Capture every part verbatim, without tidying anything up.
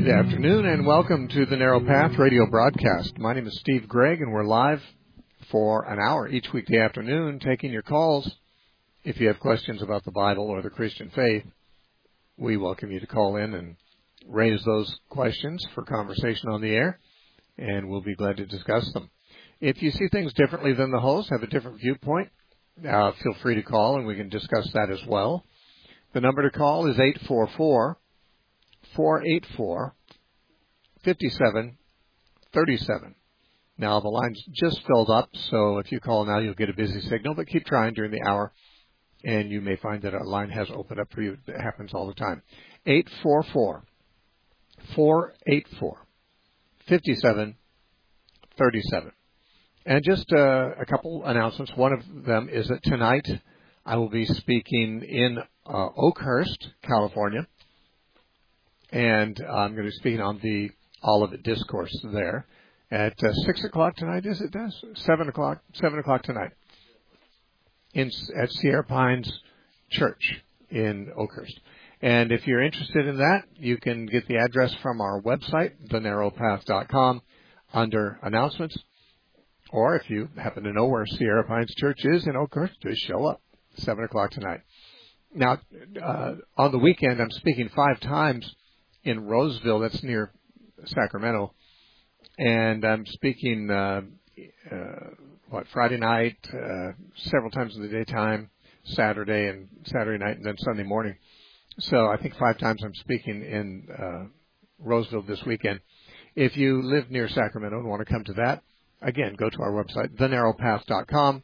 Good afternoon and welcome to the Narrow Path radio broadcast. My name is Steve Gregg and we're live for an hour each weekday afternoon taking your calls. If you have questions about the Bible or the Christian faith, we welcome you to call in and raise those questions for conversation on the air, and we'll be glad to discuss them. If you see things differently than the host, have a different viewpoint, uh, feel free to call and we can discuss that as well. The number to call is eight four four, four eight four, five seven three seven. Now, the line's just filled up, so if you call now, you'll get a busy signal, but keep trying during the hour, and you may find that a line has opened up for you. It happens all the time. eight four four, four eight four, five seven three seven. And just uh, a couple announcements. One of them is that tonight I will be speaking in uh, Oakhurst, California, and I'm going to be speaking on the Olivet Discourse there at uh, six o'clock tonight. Is it? Des? Seven o'clock. Seven o'clock tonight. In at Sierra Pines Church in Oakhurst. And if you're interested in that, you can get the address from our website, the narrow path dot com, under announcements. Or if you happen to know where Sierra Pines Church is in Oakhurst, just show up. Seven o'clock tonight. Now, uh, on the weekend, I'm speaking five times in Roseville. That's near Sacramento. And I'm speaking, uh, uh, what, Friday night, uh, several times in the daytime, Saturday and Saturday night, and then Sunday morning. So I think five times I'm speaking in uh, Roseville this weekend. If you live near Sacramento and want to come to that, again, go to our website, the narrow path dot com.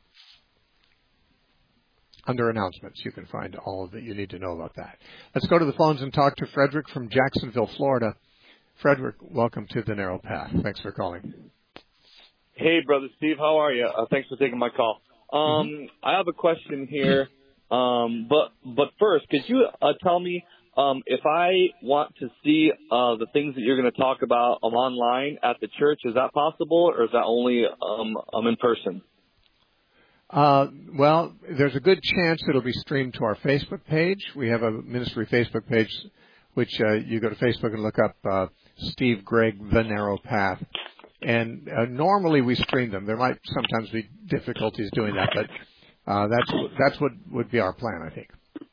Under announcements, you can find all that you need to know about that. Let's go to the phones and talk to Frederick from Jacksonville, Florida. Frederick, welcome to the Narrow Path. Thanks for calling. Hey, Brother Steve. How are you? Uh, thanks for taking my call. Um, mm-hmm. I have a question here. Um, but but first, could you uh, tell me um, if I want to see uh, the things that you're going to talk about um, online at the church, is that possible, or is that only um, um, in person? Uh, well, there's a good chance it'll be streamed to our Facebook page. We have a ministry Facebook page, which uh, you go to Facebook and look up uh, Steve Gregg, The Narrow Path. And uh, normally we stream them. There might sometimes be difficulties doing that, but uh, that's that's what would be our plan, I think.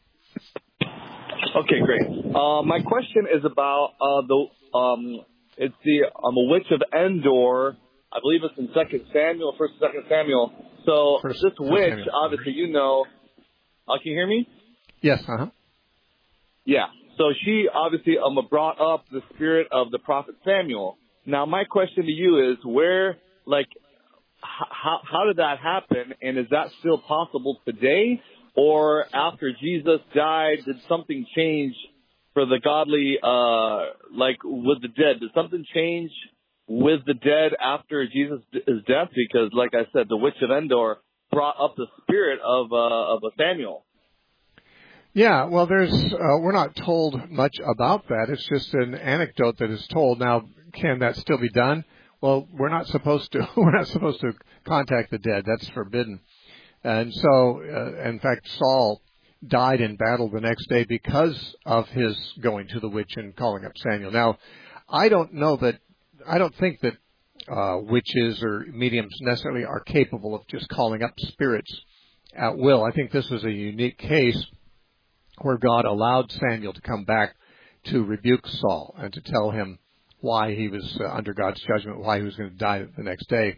Okay, great. Uh, my question is about uh, the um, it's the um, witch of Endor. I believe it's in Second Samuel, First and Second Samuel. So First, this first witch, Samuel. obviously, you know. Uh, can you hear me? Yes. Uh huh. Yeah. So she obviously um brought up the spirit of the prophet Samuel. Now, my question to you is, where, like, how how did that happen, and is that still possible today, or after Jesus died, did something change for the godly, uh, like with the dead? Did something change with the dead after Jesus' death? Because, like I said, the witch of Endor brought up the spirit of uh, of Samuel. Yeah, well, there's uh, we're not told much about that. It's just an anecdote that is told. Now, can that still be done? Well, we're not supposed to. We're not supposed to contact the dead. That's forbidden. And so, uh, in fact, Saul died in battle the next day because of his going to the witch and calling up Samuel. Now, I don't know that. I don't think that uh, witches or mediums necessarily are capable of just calling up spirits at will. I think this was a unique case where God allowed Samuel to come back to rebuke Saul and to tell him why he was uh, under God's judgment, why he was going to die the next day.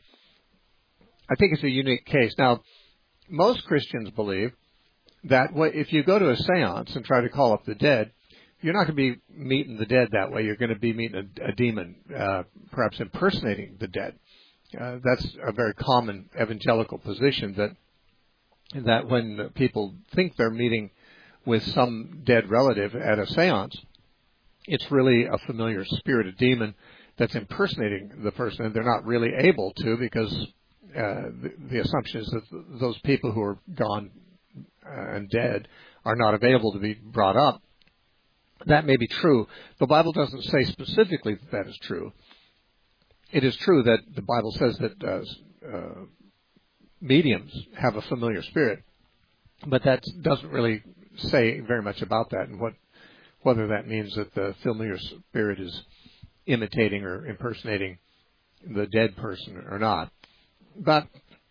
I think it's a unique case. Now, most Christians believe that if you go to a seance and try to call up the dead, you're not going to be meeting the dead that way. You're going to be meeting a, a demon, uh, perhaps impersonating the dead. Uh, that's a very common evangelical position, that that when people think they're meeting with some dead relative at a seance, it's really a familiar spirit, a demon, that's impersonating the person, and they're not really able to, because uh, the, the assumption is that those people who are gone uh, and dead are not available to be brought up. That may be true. The Bible doesn't say specifically that that is true. It is true that the Bible says that uh, uh, mediums have a familiar spirit, but that doesn't really say very much about that, and what whether that means that the familiar spirit is imitating or impersonating the dead person or not. But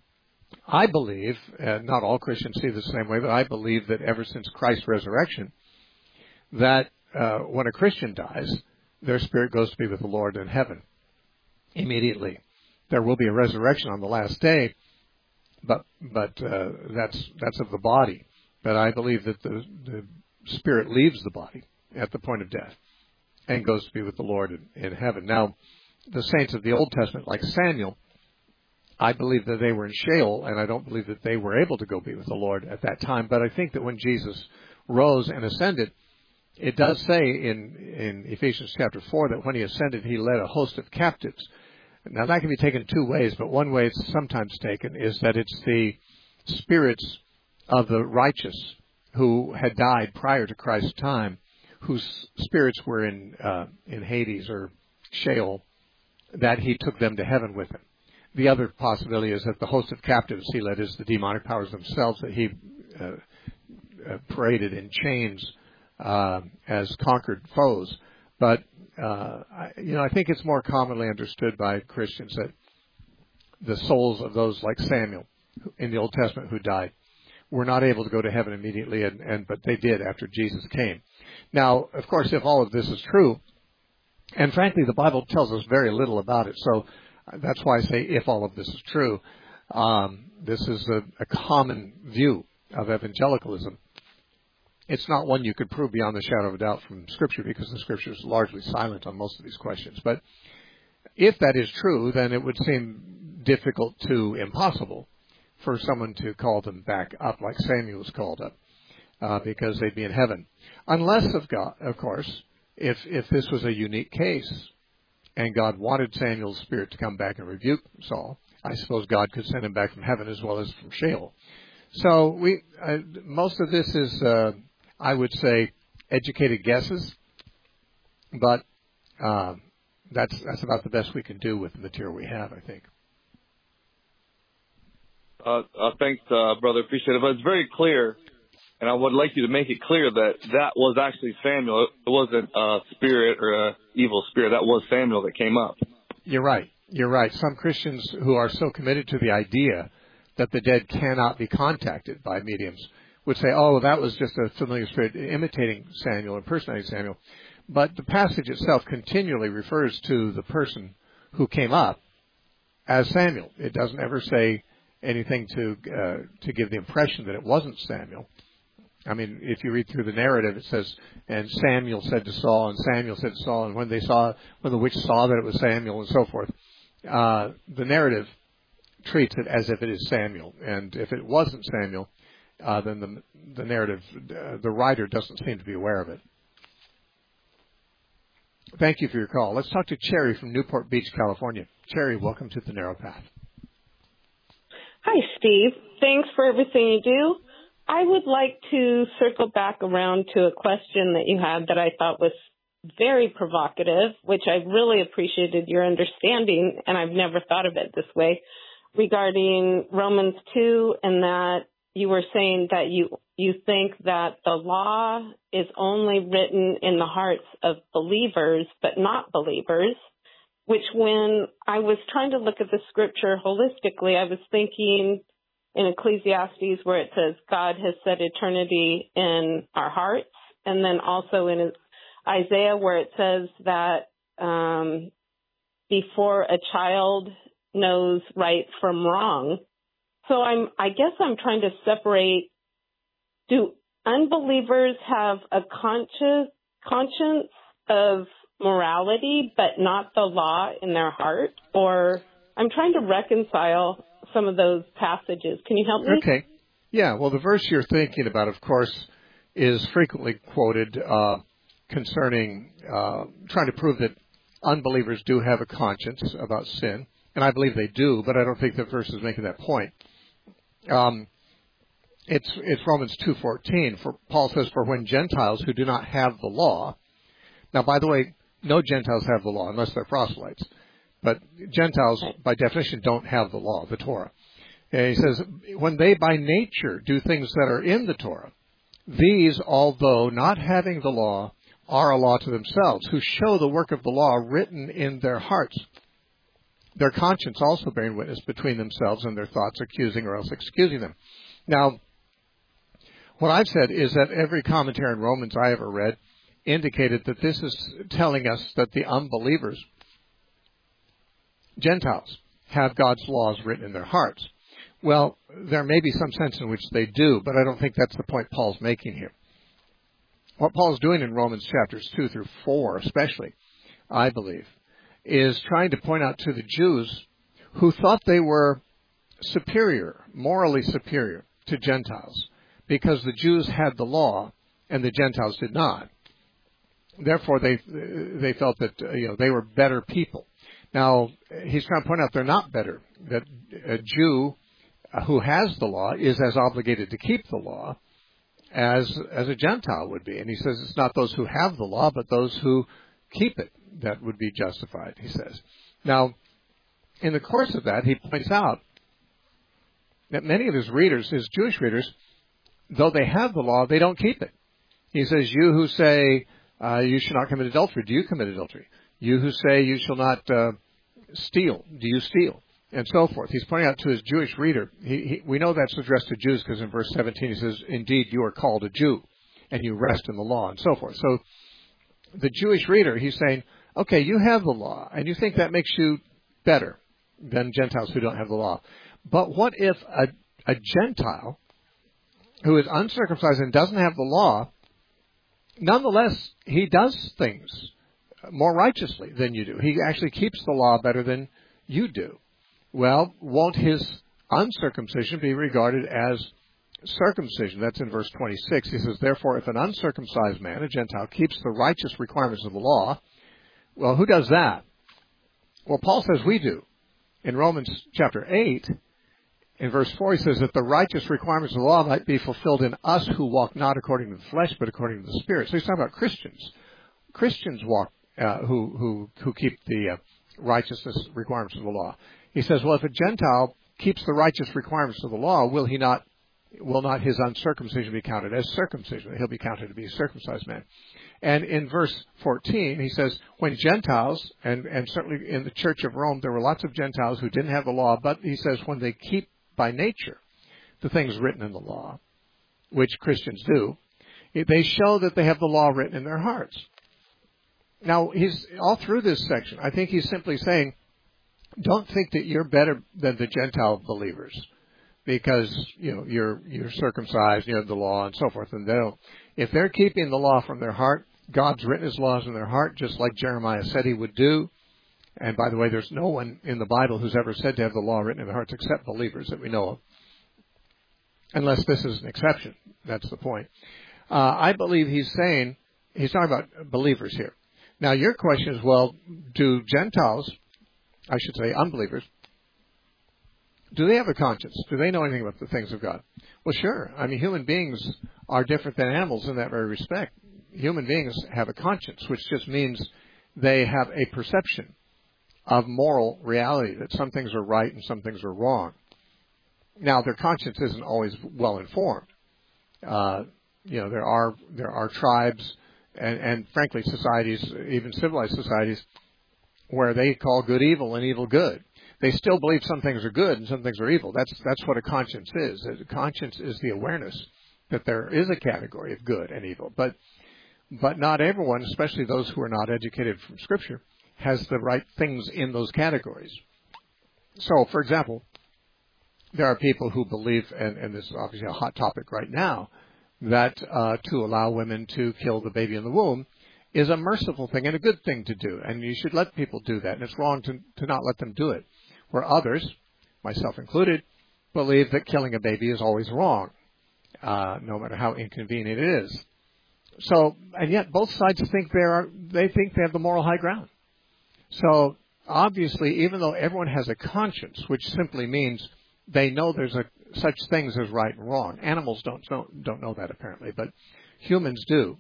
I believe, uh, not all Christians see the same way, but I believe that ever since Christ's resurrection, that uh, when a Christian dies, their spirit goes to be with the Lord in heaven immediately. There will be a resurrection on the last day, but but uh, that's that's of the body. But I believe that the, the spirit leaves the body at the point of death and goes to be with the Lord in, in heaven. Now, the saints of the Old Testament, like Samuel, I believe that they were in Sheol, and I don't believe that they were able to go be with the Lord at that time. But I think that when Jesus rose and ascended, it does say in, in Ephesians chapter four that when he ascended, he led a host of captives. Now, that can be taken two ways, but one way it's sometimes taken is that it's the spirits of the righteous who had died prior to Christ's time, whose spirits were in uh, in Hades or Sheol, that he took them to heaven with him. The other possibility is that the host of captives he led is the demonic powers themselves that he uh, uh, paraded in chains uh, as conquered foes. But, uh, I, you know, I think it's more commonly understood by Christians that the souls of those like Samuel in the Old Testament who died were not able to go to heaven immediately, and, and but they did after Jesus came. Now, of course, if all of this is true, and frankly, the Bible tells us very little about it, so that's why I say if all of this is true. Um, this is a, a common view of evangelicalism. It's not one you could prove beyond the shadow of a doubt from Scripture, because the Scripture is largely silent on most of these questions. But if that is true, then it would seem difficult to impossible for someone to call them back up like Samuel was called up, uh, because they'd be in heaven. Unless, of God, of course, if if this was a unique case, and God wanted Samuel's spirit to come back and rebuke Saul, I suppose God could send him back from heaven as well as from Sheol. So we uh, most of this is, uh, I would say, educated guesses, but uh, that's that's about the best we can do with the material we have, I think. Uh, uh, thanks, uh, brother. Appreciate it. But it's very clear, and I would like you to make it clear that that was actually Samuel. It wasn't a spirit or an evil spirit. That was Samuel that came up. You're right. You're right. Some Christians who are so committed to the idea that the dead cannot be contacted by mediums would say, oh, that was just a familiar spirit imitating Samuel, impersonating Samuel. But the passage itself continually refers to the person who came up as Samuel. It doesn't ever say anything to uh, to give the impression that it wasn't Samuel. I mean, if you read through the narrative, it says, and Samuel said to Saul, and Samuel said to Saul, and when they saw, when the witch saw that it was Samuel, and so forth, uh, the narrative treats it as if it is Samuel. And if it wasn't Samuel, uh, then the the narrative, uh, the writer doesn't seem to be aware of it. Thank you for your call. Let's talk to Cherry from Newport Beach, California. Cherry, welcome to the Narrow Path. Hi, Steve. Thanks for everything you do. I would like to circle back around to a question that you had that I thought was very provocative, which I really appreciated your understanding, and I've never thought of it this way, regarding Romans two, and that you were saying that you, you think that the law is only written in the hearts of believers, but not believers, which when I was trying to look at the scripture holistically, I was thinking in Ecclesiastes where it says God has set eternity in our hearts, and then also in Isaiah where it says that um, before a child knows right from wrong. So I'm, I guess I'm trying to separate, do unbelievers have a conscious conscience of morality, but not the law in their heart? Or I'm trying to reconcile some of those passages. Can you help me? Okay. Yeah, well, the verse you're thinking about, of course, is frequently quoted uh, concerning uh, trying to prove that unbelievers do have a conscience about sin. And I believe they do, but I don't think the verse is making that point. Um, it's, it's Romans two fourteen. For Paul says, for when Gentiles who do not have the law, now, by the way, no Gentiles have the law unless they're proselytes. But Gentiles, by definition, don't have the law, the Torah. And he says, when they by nature do things that are in the Torah, these, although not having the law, are a law to themselves, who show the work of the law written in their hearts, their conscience also bearing witness between themselves and their thoughts, accusing or else excusing them. Now, what I've said is that every commentary in Romans I ever read indicated that this is telling us that the unbelievers, Gentiles, have God's laws written in their hearts. Well, there may be some sense in which they do, but I don't think that's the point Paul's making here. What Paul's doing in Romans chapters two through four especially, I believe, is trying to point out to the Jews who thought they were superior, morally superior to Gentiles, because the Jews had the law and the Gentiles did not. Therefore, they they felt that uh, you know they were better people. Now, he's trying to point out they're not better, that a Jew who has the law is as obligated to keep the law as as a Gentile would be. And he says it's not those who have the law, but those who keep it that would be justified, he says. Now, in the course of that, he points out that many of his readers, his Jewish readers, though they have the law, they don't keep it. He says, you who say uh, you should not commit adultery, do you commit adultery? You who say you shall not uh, steal, do you steal? And so forth. He's pointing out to his Jewish reader, he, he, we know that's addressed to Jews because in verse seventeen he says, indeed you are called a Jew, and you rest in the law, and so forth. So the Jewish reader, he's saying, okay, you have the law, and you think that makes you better than Gentiles who don't have the law. But what if a, a Gentile who is uncircumcised and doesn't have the law, nonetheless, he does things more righteously than you do. He actually keeps the law better than you do. Well, won't his uncircumcision be regarded as circumcision? That's in verse twenty-six. He says, therefore, if an uncircumcised man, a Gentile, keeps the righteous requirements of the law, well, who does that? Well, Paul says we do. In Romans chapter eight, in verse four, he says that the righteous requirements of the law might be fulfilled in us who walk not according to the flesh, but according to the Spirit. So he's talking about Christians. Christians walk, uh, who, who, who keep the uh, righteousness requirements of the law. He says, well, if a Gentile keeps the righteous requirements of the law, will he not, will not his uncircumcision be counted as circumcision? He'll be counted to be a circumcised man. And in verse fourteen, he says, when Gentiles, and, and certainly in the Church of Rome, there were lots of Gentiles who didn't have the law, but he says when they keep by nature the things written in the law, which Christians do, they show that they have the law written in their hearts. Now, he's all through this section, I think he's simply saying, don't think that you're better than the Gentile believers because, you know, you're, you're circumcised, you have the law and so forth. And they'll, if they're keeping the law from their heart, God's written his laws in their heart, just like Jeremiah said he would do. And by the way, there's no one in the Bible who's ever said to have the law written in their hearts except believers that we know of. Unless this is an exception. That's the point. Uh, I believe he's saying, he's talking about believers here. Now, your question is, well, do Gentiles, I should say unbelievers, do they have a conscience? Do they know anything about the things of God? Well, sure. I mean, human beings are different than animals in that very respect. Human beings have a conscience, which just means they have a perception of moral reality, that some things are right and some things are wrong. Now, their conscience isn't always well informed. Uh, you know, there are there are tribes and, and, frankly, societies, even civilized societies, where they call good evil and evil good. They still believe some things are good and some things are evil. That's that's what a conscience is. A conscience is the awareness that there is a category of good and evil. But but not everyone, especially those who are not educated from Scripture, has the right things in those categories. So, for example, there are people who believe, and, and this is obviously a hot topic right now, that uh, to allow women to kill the baby in the womb is a merciful thing and a good thing to do, and you should let people do that, and it's wrong to, to not let them do it. Where others, myself included, believe that killing a baby is always wrong, uh, no matter how inconvenient it is. So, and yet both sides think they are, they think they have the moral high ground. So, obviously, even though everyone has a conscience, which simply means they know there's a, such things as right and wrong. Animals don't don't, don't know that apparently, but humans do.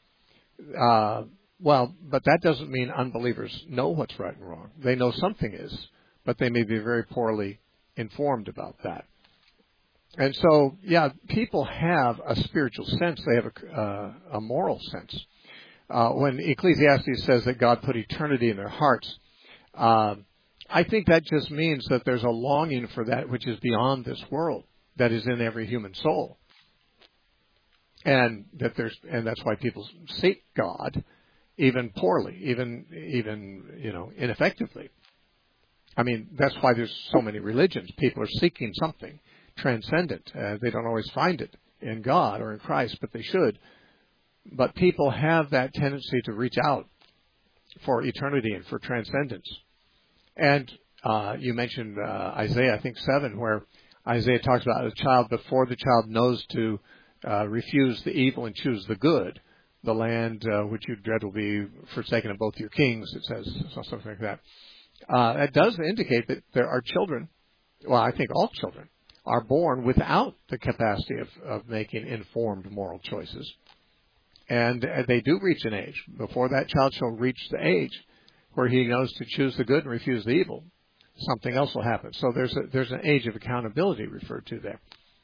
Uh, well, but that doesn't mean unbelievers know what's right and wrong. They know something is, but they may be very poorly informed about that. And so, yeah, people have a spiritual sense. They have a, uh, a moral sense. uh, when Ecclesiastes says that God put eternity in their hearts, uh, I think that just means that there's a longing for that which is beyond this world, that is in every human soul. And that there's, and that's why people seek God, even poorly, even, even, you know, ineffectively. I mean, that's why there's so many religions. People are seeking something transcendent. Uh, they don't always find it in God or in Christ, but they should. But people have that tendency to reach out for eternity and for transcendence. And uh, you mentioned uh, Isaiah, I think seven, where Isaiah talks about a child before the child knows to uh, refuse the evil and choose the good. The land uh, which you dread will be forsaken of both your kings, it says, something like that. Uh, that does indicate that there are children, well, I think all children, are born without the capacity of, of making informed moral choices. And uh, they do reach an age. Before that child shall reach the age where he knows to choose the good and refuse the evil, something else will happen. So there's a, there's an age of accountability referred to there.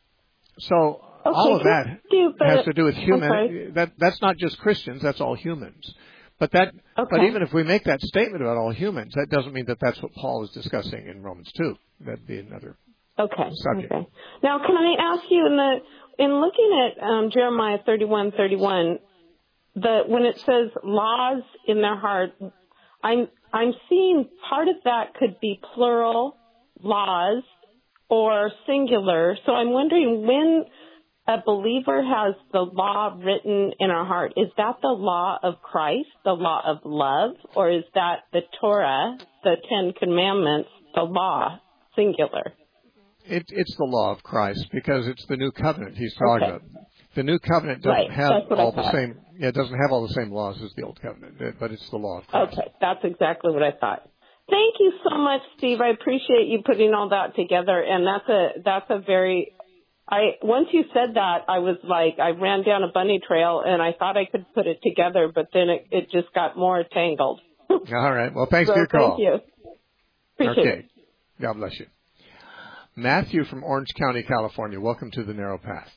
So okay, all of that you, has to do with human. That that's not just Christians. That's all humans. But that. Okay. But even if we make that statement about all humans, that doesn't mean that that's what Paul is discussing in Romans two. That'd be another okay. subject. Okay. Now, can I ask you in the in looking at um, Jeremiah thirty-one thirty-one, the when it says laws in their heart, I'm I'm seeing part of that could be plural laws or singular. So I'm wondering, when a believer has the law written in our heart, is that the law of Christ, the law of love, or is that the Torah, the Ten Commandments, the law, singular? It, it's the law of Christ, because it's the new covenant he's talking Okay. about. The new covenant doesn't Right. have all the thought. same. Yeah, it doesn't have all the same laws as the old covenant, but it's the law of Christ. Okay, that's exactly what I thought. Thank you so much, Steve. I appreciate you putting all that together, and that's a that's a very. I once you said that, I was like, I ran down a bunny trail, and I thought I could put it together, but then it, it just got more tangled. All right. Well, thanks so for your call. Thank you. Appreciate okay. it. God bless you. Matthew from Orange County, California. Welcome to the Narrow Path.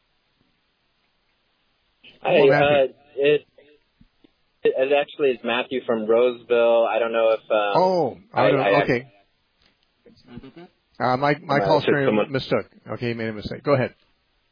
Hi, Hello, uh, it, it actually is Matthew from Roseville. I don't know if. Um, oh, I, I, don't, I, okay. Uh, my my uh, call so screen someone- mistook. Okay, he made a mistake. Go ahead.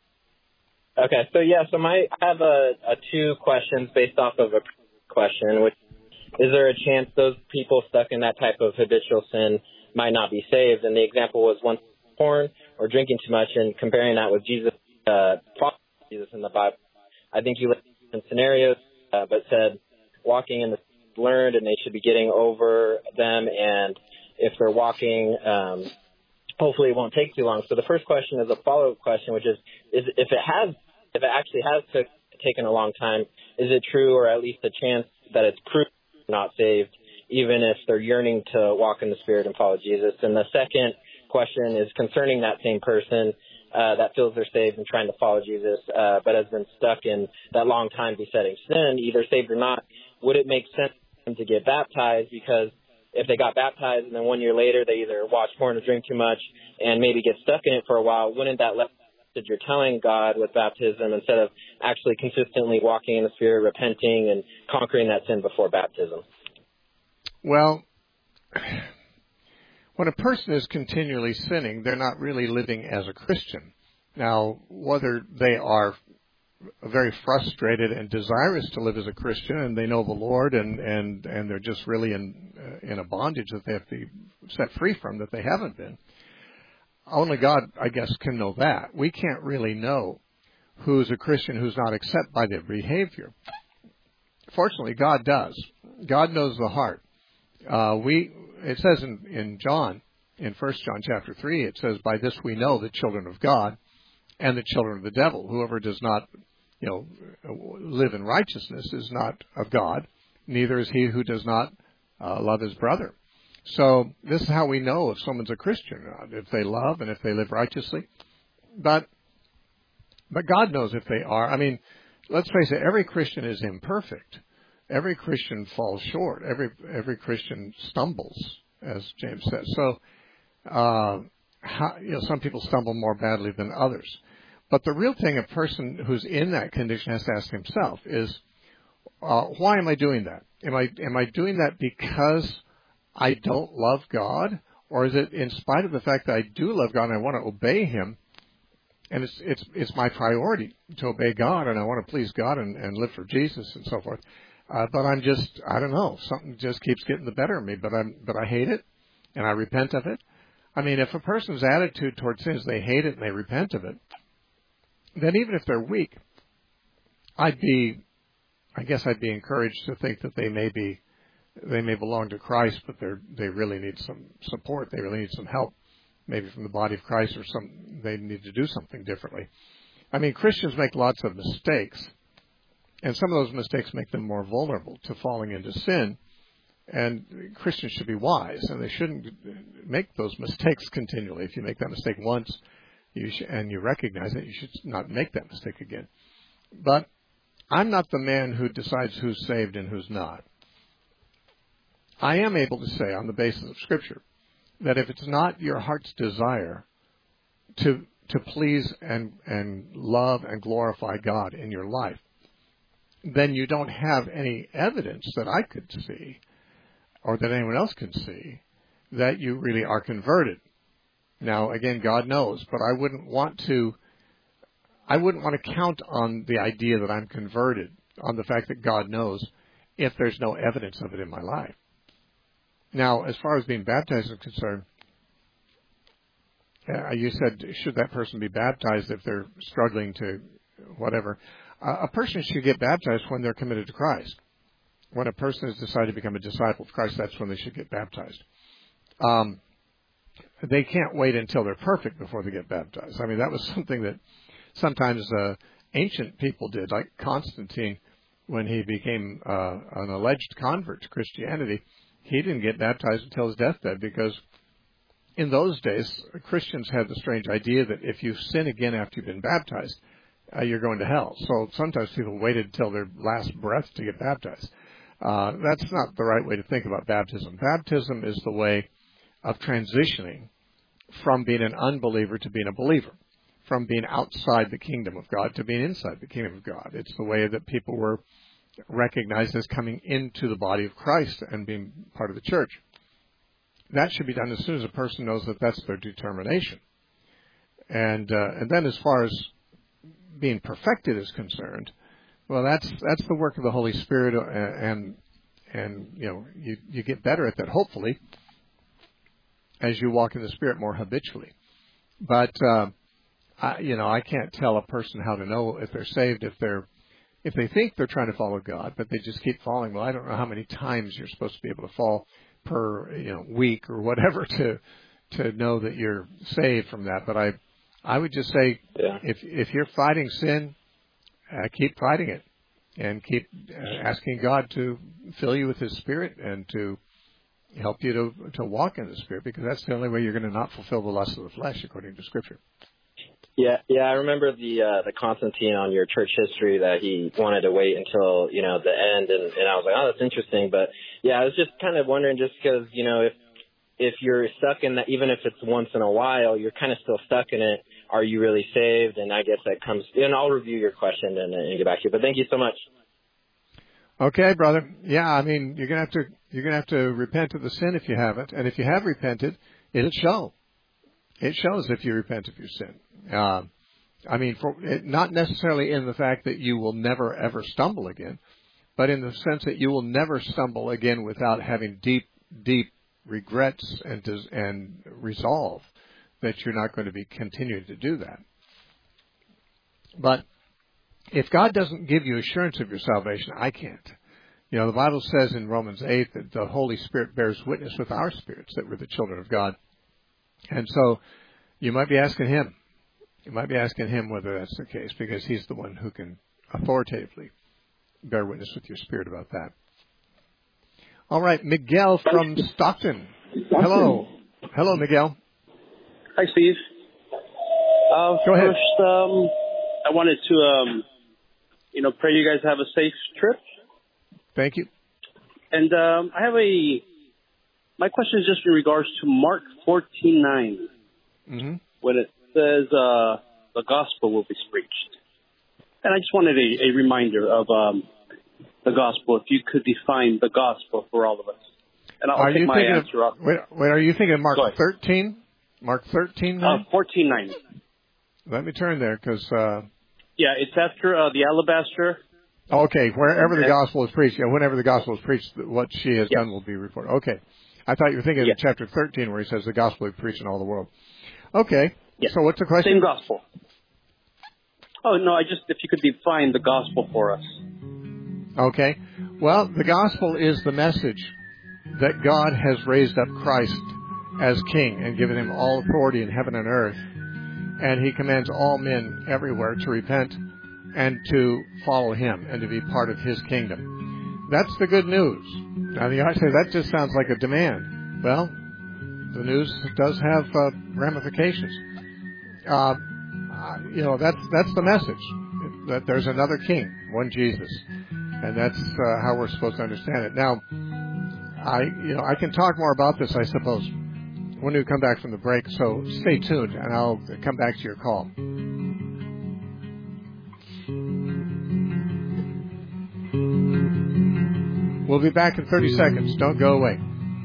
Okay, so yeah, so my I have a, a two questions based off of a question. Which is there a chance those people stuck in that type of habitual sin might not be saved? And the example was one porn or drinking too much, and comparing that with Jesus, uh, Jesus in the Bible. I think you listed some scenarios, uh, but said walking in the learned, and they should be getting over them. And if they're walking, um, hopefully it won't take too long. So the first question is a follow-up question, which is, is if it has, if it actually has took, taken a long time, is it true, or at least a chance that it's proved not saved, even if they're yearning to walk in the Spirit and follow Jesus? And the second question is concerning that same person uh, that feels they're saved and trying to follow Jesus, uh, but has been stuck in that long time besetting sin, either saved or not. Would it make sense for them to get baptized? Because if they got baptized and then one year later they either watch porn or drink too much and maybe get stuck in it for a while, wouldn't that let that you're telling God with baptism instead of actually consistently walking in the Spirit, repenting and conquering that sin before baptism? Well, when a person is continually sinning, they're not really living as a Christian. Now, whether they are very frustrated and desirous to live as a Christian, and they know the Lord, and and and they're just really in uh, in a bondage that they have to be set free from, that they haven't been. Only God, I guess, can know that. We can't really know who's a Christian, who's not, except by their behavior. Fortunately, God does. God knows the heart. Uh, we it says in in John, in First John chapter three, it says, "By this we know the children of God and the children of the devil. Whoever does not, you know, live in righteousness is not of God. Neither is he who does not uh, love his brother." So this is how we know if someone's a Christian or not, if they love and if they live righteously. But but God knows if they are. I mean, let's face it, every Christian is imperfect. Every Christian falls short. Every every Christian stumbles, as James says. So, uh, how, you know, some people stumble more badly than others. But the real thing a person who's in that condition has to ask himself is, Uh, why am I doing that? Am I am I doing that because I don't love God, or is it in spite of the fact that I do love God and I want to obey Him, and it's it's it's my priority to obey God, and I want to please God and, and live for Jesus and so forth. Uh, but I'm just I don't know, something just keeps getting the better of me. But I'm but I hate it, and I repent of it. I mean, if a person's attitude towards sin is they hate it and they repent of it, then even if they're weak, I'd be, I guess I'd be encouraged to think that they may be, they may belong to Christ, but they're, they really need some support. They really need some help, maybe from the body of Christ, or some, they need to do something differently. I mean, Christians make lots of mistakes, and some of those mistakes make them more vulnerable to falling into sin. And Christians should be wise, and they shouldn't make those mistakes continually. If you make that mistake once, you sh- and you recognize it, you should not make that mistake again. But I'm not the man who decides who's saved and who's not. I am able to say on the basis of Scripture that if it's not your heart's desire to to please and, and love and glorify God in your life, then you don't have any evidence that I could see or that anyone else can see that you really are converted. Now, again, God knows, but I wouldn't want to I wouldn't want to count on the idea that I'm converted, on the fact that God knows, if there's no evidence of it in my life. Now, as far as being baptized is concerned, uh, you said, should that person be baptized if they're struggling to whatever? Uh, a person should get baptized when they're committed to Christ. When a person has decided to become a disciple of Christ, that's when they should get baptized. Um, they can't wait until they're perfect before they get baptized. I mean, that was something that sometimes uh, ancient people did, like Constantine, when he became uh, an alleged convert to Christianity. He didn't get baptized until his deathbed, because in those days, Christians had the strange idea that if you sin again after you've been baptized, uh, you're going to hell. So sometimes people waited until their last breath to get baptized. Uh, that's not the right way to think about baptism. Baptism is the way of transitioning from being an unbeliever to being a believer, from being outside the kingdom of God to being inside the kingdom of God. It's the way that people were recognized as coming into the body of Christ and being part of the church. That should be done as soon as a person knows that that's their determination. And uh, and then as far as being perfected is concerned, well, that's that's the work of the Holy Spirit, and and you know you you get better at that, hopefully, as you walk in the Spirit more habitually. But uh, I, you know, I can't tell a person how to know if they're saved if they're if they think they're trying to follow God, but they just keep falling. Well, I don't know how many times you're supposed to be able to fall per you know week or whatever to to know that you're saved from that. But I I would just say, yeah. if if you're fighting sin, uh, keep fighting it, and keep uh, asking God to fill you with His Spirit and to help you to to walk in the Spirit, because that's the only way you're going to not fulfill the lust of the flesh, according to Scripture. Yeah, yeah, I remember the uh, the Constantine on your church history, that he wanted to wait until, you know, the end, and, and I was like, oh, that's interesting. But yeah, I was just kind of wondering, just because, you know, if if you're stuck in that, even if it's once in a while, you're kind of still stuck in it. Are you really saved? And I guess that comes, and I'll review your question and, and get back to you. But thank you so much. Okay, brother. Yeah, I mean, you're gonna have to you're gonna have to repent of the sin if you haven't, and if you have repented, it'll show. It shows if you repent of your sin. Uh, I mean, for, it, not necessarily in the fact that you will never ever stumble again, but in the sense that you will never stumble again without having deep, deep regrets and and resolve that you're not going to be continuing to do that. But if God doesn't give you assurance of your salvation, I can't. You know, the Bible says in Romans eight that the Holy Spirit bears witness with our spirits that we're the children of God. And so you might be asking Him. You might be asking Him whether that's the case, because He's the one who can authoritatively bear witness with your spirit about that. All right, Miguel from Stockton. Hello. Hello, Miguel. Hi, Steve. Uh, Go ahead. First, um, I wanted to, um, you know, pray you guys have a safe trip. Thank you. And um, I have a, my question is just in regards to Mark fourteen nine, mm-hmm. when it says uh, the gospel will be preached. And I just wanted a, a reminder of um, the gospel, if you could define the gospel for all of us. And I'll are take you my thinking answer of, up. wait, wait, are you thinking of Mark thirteen? Mark thirteen? Uh, fourteen nine. Let me turn there because... Uh, yeah, it's after uh, the alabaster. Okay, wherever the gospel is preached, yeah, whenever the gospel is preached, what she has yes. done will be reported. Okay. I thought you were thinking yes. of chapter thirteen where he says the gospel is preached in all the world. Okay. Yes. So what's the question? Same gospel. Oh, no, I just, if you could define the gospel for us. Okay. Well, the gospel is the message that God has raised up Christ as king and given him all authority in heaven and earth. And he commands all men everywhere to repent and to follow him and to be part of his kingdom. That's the good news. Now, you might say that just sounds like a demand. Well, the news does have uh, ramifications. Uh, you know, that's that's the message, that there's another king, one Jesus. And that's uh, how we're supposed to understand it. Now, I you know I can talk more about this, I suppose, when we come back from the break. So stay tuned, and I'll come back to your call. We'll be back in thirty seconds. Don't go away.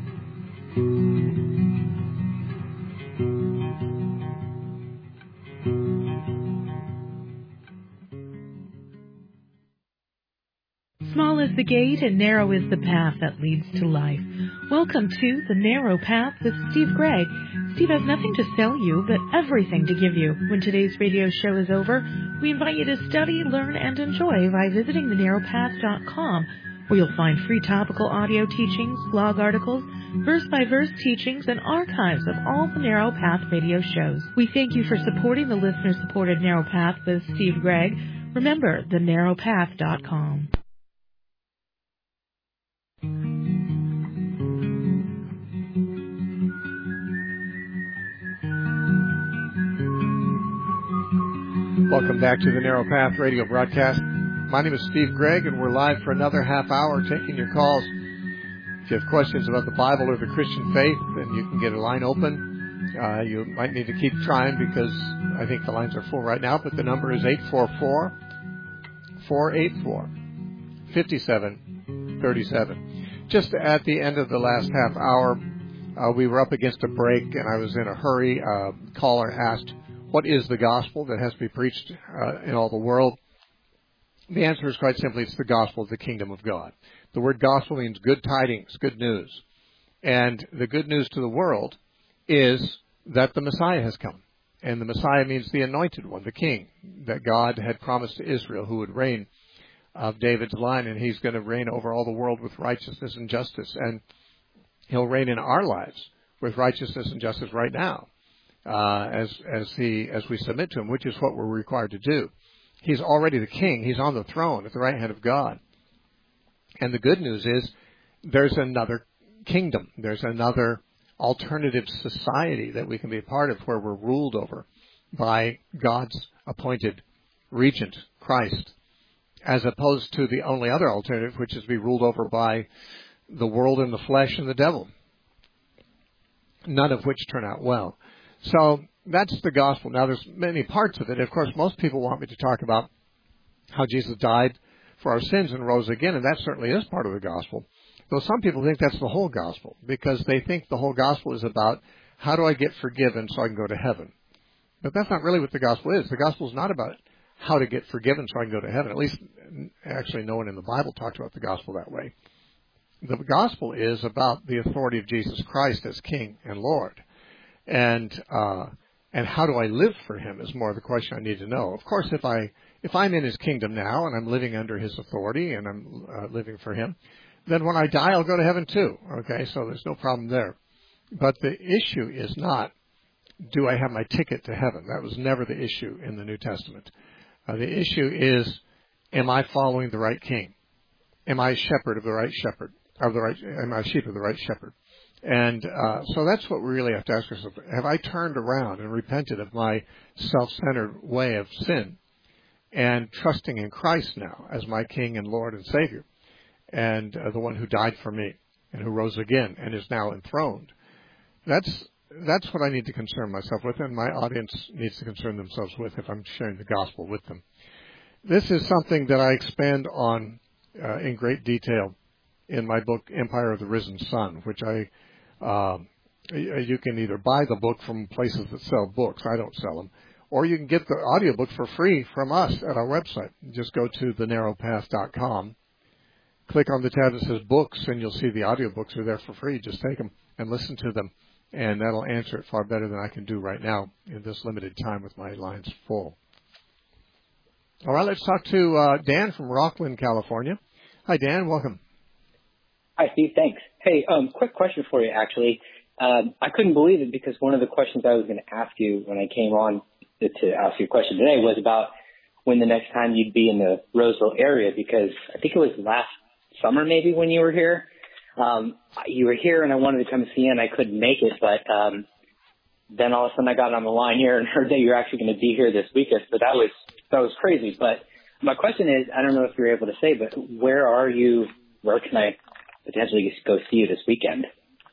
Small is the gate and narrow is the path that leads to life. Welcome to The Narrow Path with Steve Gregg. Steve has nothing to sell you, but everything to give you. When today's radio show is over, we invite you to study, learn, and enjoy by visiting the narrow path dot com, where you'll find free topical audio teachings, blog articles, verse-by-verse teachings, and archives of all the Narrow Path radio shows. We thank you for supporting the listener-supported Narrow Path with Steve Gregg. Remember, the narrow path dot com. Welcome back to the Narrow Path radio broadcast. My name is Steve Gregg, and we're live for another half hour taking your calls. If you have questions about the Bible or the Christian faith, then you can get a line open. Uh, you might need to keep trying because I think the lines are full right now, but the number is eight four four, four eight four, five seven three seven. Just at the end of the last half hour, uh, we were up against a break, and I was in a hurry. Uh, caller asked, what is the gospel that has to be preached uh, in all the world? The answer is quite simply, it's the gospel of the kingdom of God. The word gospel means good tidings, good news. And the good news to the world is that the Messiah has come. And the Messiah means the anointed one, the king, that God had promised to Israel, who would reign of David's line, and he's going to reign over all the world with righteousness and justice. And he'll reign in our lives with righteousness and justice right now. Uh, as as he as we submit to him, which is what we're required to do. He's already the king. He's on the throne at the right hand of God. And the good news is there's another kingdom. There's another alternative society that we can be a part of where we're ruled over by God's appointed regent, Christ, as opposed to the only other alternative, which is to be ruled over by the world and the flesh and the devil, none of which turn out well. So that's the gospel. Now, there's many parts of it. Of course, most people want me to talk about how Jesus died for our sins and rose again, and that certainly is part of the gospel. Though some people think that's the whole gospel, because they think the whole gospel is about how do I get forgiven so I can go to heaven. But that's not really what the gospel is. The gospel is not about how to get forgiven so I can go to heaven. At least, actually, no one in the Bible talked about the gospel that way. The gospel is about the authority of Jesus Christ as King and Lord. And uh, and how do I live for him is more the question I need to know. Of course, if, I, if I'm in his kingdom now and I'm living under his authority and I'm uh, living for him, then when I die, I'll go to heaven too. Okay, so there's no problem there. But the issue is not, do I have my ticket to heaven? That was never the issue in the New Testament. Uh, the issue is, am I following the right king? Am I a shepherd of the right shepherd? Of the right? Am I a sheep of the right shepherd? And uh, so that's what we really have to ask ourselves. Have I turned around and repented of my self-centered way of sin and trusting in Christ now as my King and Lord and Savior, and uh, the one who died for me and who rose again and is now enthroned? That's that's what I need to concern myself with, and my audience needs to concern themselves with if I'm sharing the gospel with them. This is something that I expand on uh, in great detail in my book, Empire of the Risen Sun, which I, uh, you can either buy the book from places that sell books. I don't sell them. Or you can get the audiobook for free from us at our website. Just go to the narrow path dot com, click on the tab that says books, and you'll see the audiobooks are there for free. Just take them and listen to them, and that'll answer it far better than I can do right now in this limited time with my lines full. All right, let's talk to uh, Dan from Rockland, California. Hi, Dan. Welcome. Hi, Steve. Thanks. Hey, um, quick question for you, actually. Um, I couldn't believe it because one of the questions I was going to ask you when I came on to, to ask you a question today was about when the next time you'd be in the Roseville area, because I think it was last summer maybe when you were here. Um, you were here and I wanted to come see you and I couldn't make it, but um, then all of a sudden I got on the line here and heard that you're actually going to be here this weekend. So that was that was crazy. But my question is, I don't know if you're able to say, but where are you? Where can I potentially go see you this weekend?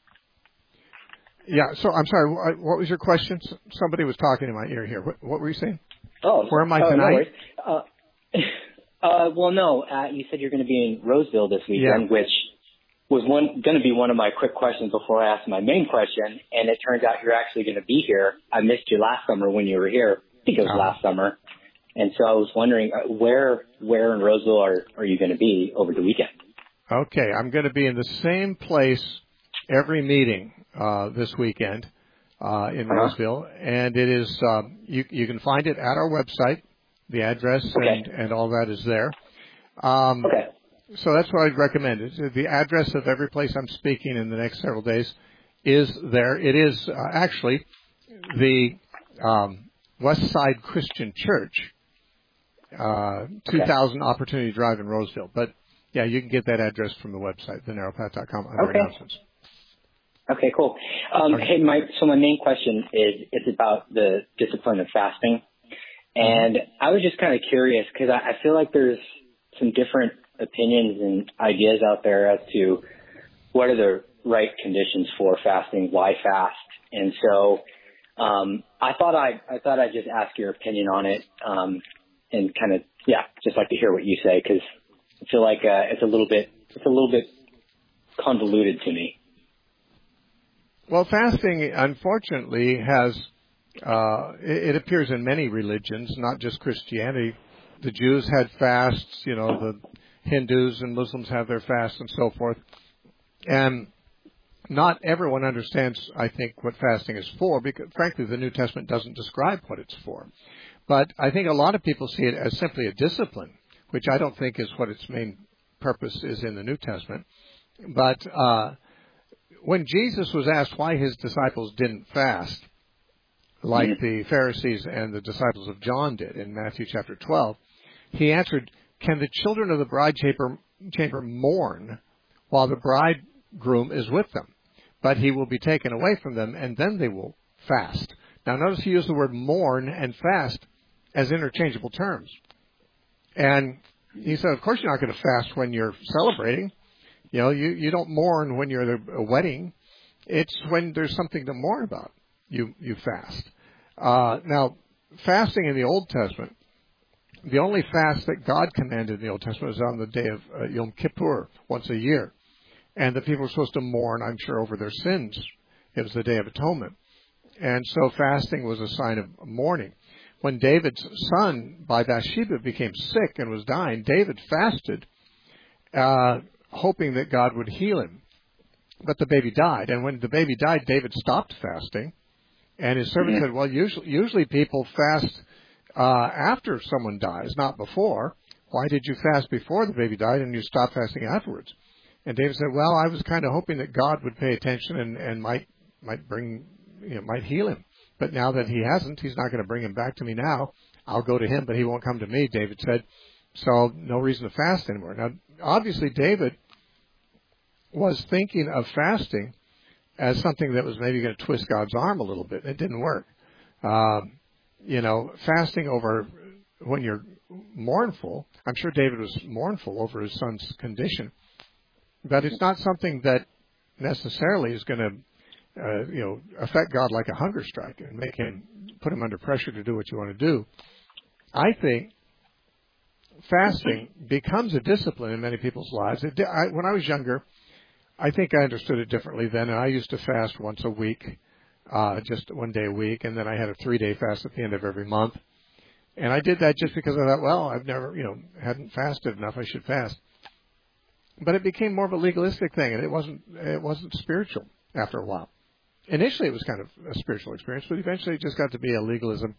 Yeah, so I'm sorry, what was your question? Somebody was talking in my ear here. What, what were you saying? Oh, where am I oh, tonight? No uh, uh, well, no, uh, you said you're going to be in Roseville this weekend, yeah. which was one going to be one of my quick questions before I asked my main question, and it turns out you're actually going to be here. I missed you last summer when you were here. I think it was oh. last summer. And so I was wondering, uh, where where in Roseville are, are you going to be over the weekend? Okay, I'm going to be in the same place every meeting uh, this weekend uh, in uh-huh. Roseville, and it is uh, you, you can find it at our website. The address okay. and, and all that is there. Um, okay. So that's what I'd recommend. The address of every place I'm speaking in the next several days is there. It is uh, actually the um, West Side Christian Church, uh, two thousand okay. Opportunity Drive in Roseville. But yeah, you can get that address from the website, the narrow path dot com, under okay. announcements. Okay, cool. Um, okay. Hey, my so my main question is it's about the discipline of fasting, and mm-hmm. I was just kind of curious because I, I feel like there's some different opinions and ideas out there as to what are the right conditions for fasting, why fast, and so um, I thought I I thought I'd just ask your opinion on it, um, and kind of yeah, just like to hear what you say because I feel like uh, it's a little bit it's a little bit convoluted to me. Well, fasting, unfortunately, has, uh, it, it appears in many religions, not just Christianity. The Jews had fasts, you know, the Hindus and Muslims have their fasts and so forth. And not everyone understands, I think, what fasting is for, because, frankly, the New Testament doesn't describe what it's for. But I think a lot of people see it as simply a discipline, which I don't think is what its main purpose is in the New Testament. But, uh, when Jesus was asked why his disciples didn't fast, like mm-hmm. the Pharisees and the disciples of John did in Matthew chapter twelve, he answered, "Can the children of the bride chamber, chamber mourn while the bridegroom is with them? But he will be taken away from them, and then they will fast." Now, notice he used the word mourn and fast as interchangeable terms. And he said, of course you're not going to fast when you're celebrating. You know, you, you don't mourn when you're at a wedding. It's when there's something to mourn about. You you fast. Uh, now, fasting in the Old Testament, the only fast that God commanded in the Old Testament was on the day of uh, Yom Kippur, once a year. And the people were supposed to mourn, I'm sure, over their sins. It was the Day of Atonement. And so fasting was a sign of mourning. When David's son, by Bathsheba, became sick and was dying, David fasted, uh, hoping that God would heal him. But the baby died. And when the baby died, David stopped fasting. And his servant mm-hmm. said, well, usually, usually people fast uh, after someone dies, not before. Why did you fast before the baby died and you stopped fasting afterwards? And David said, well, I was kind of hoping that God would pay attention and, and might might bring, you know, might heal him. But now that he hasn't, he's not going to bring him back to me now. I'll go to him, but he won't come to me, David said. So no reason to fast anymore. Now, obviously, David was thinking of fasting as something that was maybe going to twist God's arm a little bit. It didn't work. Um, you know, fasting over when you're mournful, I'm sure David was mournful over his son's condition, but it's not something that necessarily is going to, uh, you know, affect God like a hunger strike and make him, put him under pressure to do what you want to do. I think fasting becomes a discipline in many people's lives. It, I, when I was younger, I think I understood it differently then, and I used to fast once a week, uh, just one day a week, and then I had a three-day fast at the end of every month. And I did that just because I thought, well, I've never, you know, hadn't fasted enough, I should fast. But it became more of a legalistic thing, and it wasn't, it wasn't spiritual after a while. Initially, it was kind of a spiritual experience, but eventually it just got to be a legalism.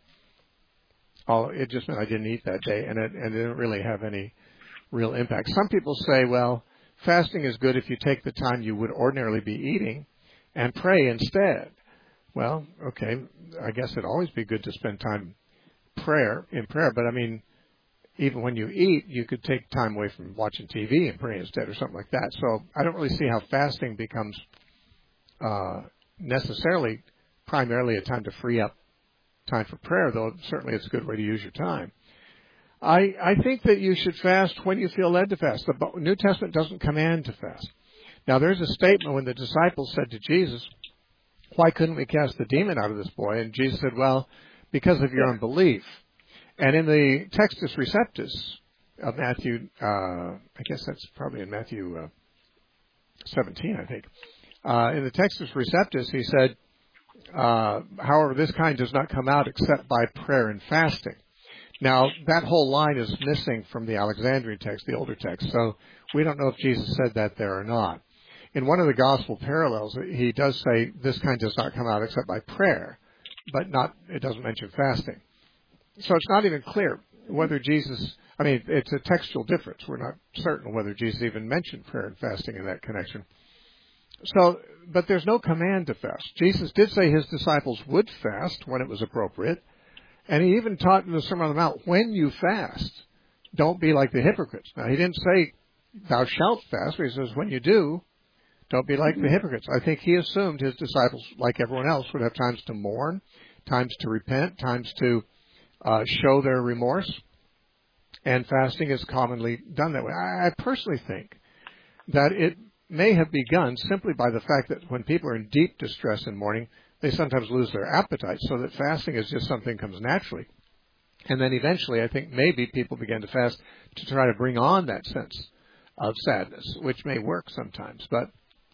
All, it just meant I didn't eat that day, and it, and it didn't really have any real impact. Some people say, well, fasting is good if you take the time you would ordinarily be eating and pray instead. Well, okay, I guess it'd always be good to spend time prayer in prayer, but I mean, even when you eat, you could take time away from watching T V and pray instead or something like that. So I don't really see how fasting becomes uh, necessarily primarily a time to free up time for prayer, though certainly it's a good way to use your time. I, I think that you should fast when you feel led to fast. The New Testament doesn't command to fast. Now, there's a statement when the disciples said to Jesus, why couldn't we cast the demon out of this boy? And Jesus said, well, because of your unbelief. And in the Textus Receptus of Matthew, uh, I guess that's probably in Matthew uh, seventeen, I think. Uh, in the Textus Receptus, he said, uh, however, this kind does not come out except by prayer and fasting. Now, that whole line is missing from the Alexandrian text, the older text, so we don't know if Jesus said that there or not. In one of the gospel parallels, he does say this kind does not come out except by prayer, but not, it doesn't mention fasting. So it's not even clear whether Jesus, I mean, it's a textual difference. We're not certain whether Jesus even mentioned prayer and fasting in that connection. So, but there's no command to fast. Jesus did say his disciples would fast when it was appropriate, and he even taught in the Sermon on the Mount, when you fast, don't be like the hypocrites. Now, he didn't say, thou shalt fast, but he says, when you do, don't be like the hypocrites. I think he assumed his disciples, like everyone else, would have times to mourn, times to repent, times to uh, show their remorse, and fasting is commonly done that way. I, I personally think that it may have begun simply by the fact that when people are in deep distress in mourning, they sometimes lose their appetite, so that fasting is just something that comes naturally. And then eventually, I think maybe people began to fast to try to bring on that sense of sadness, which may work sometimes. But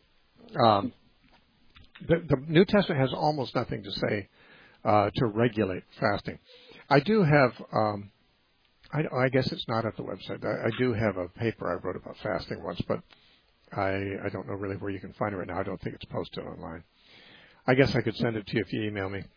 um, the, the New Testament has almost nothing to say uh, to regulate fasting. I do have, um, I, I guess it's not at the website. I, I do have a paper I wrote about fasting once, but I, I don't know really where you can find it right now. I don't think it's posted online. I guess I could send it to you if you email me.